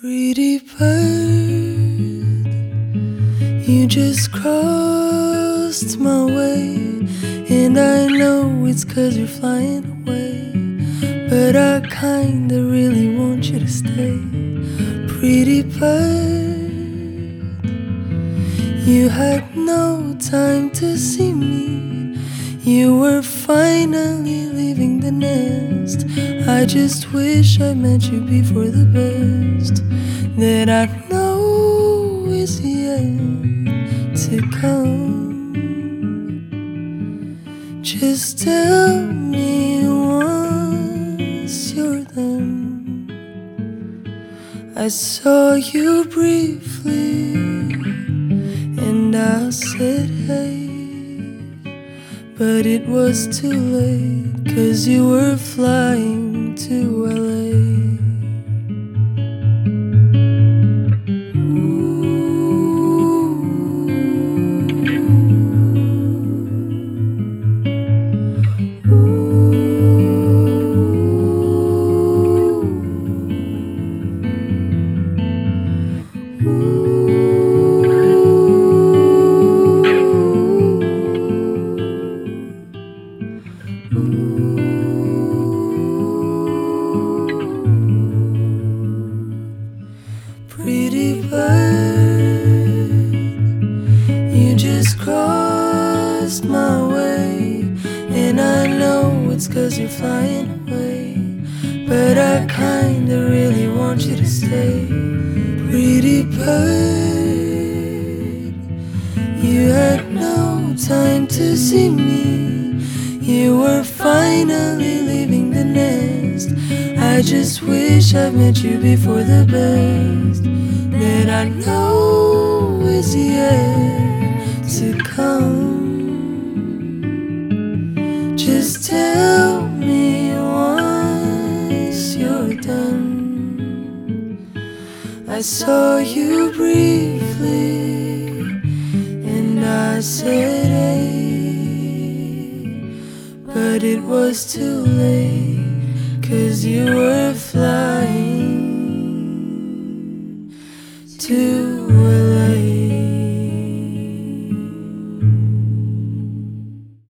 Pretty bird, you just crossed my way, and I know it's 'cause you're flying away, but I kinda really want you to stay. Pretty bird, you had no time to see me, you were finally leaving the nest. I just wish I met you before the best that I know is yet to come. Just tell me once you're done. I saw you briefly and I said hey, but it was too late 'cause you were flying to LA. Pretty bird, you just crossed my way, and I know it's 'cause you're flying away, but I kinda really want you to stay. Pretty bird, you had no time to see me, you were finally leaving the nest. I just wish I'd met you before the best that I know is yet to come. Just tell me once you're done. I saw you briefly and I said hey, but it was too late 'cause you were flying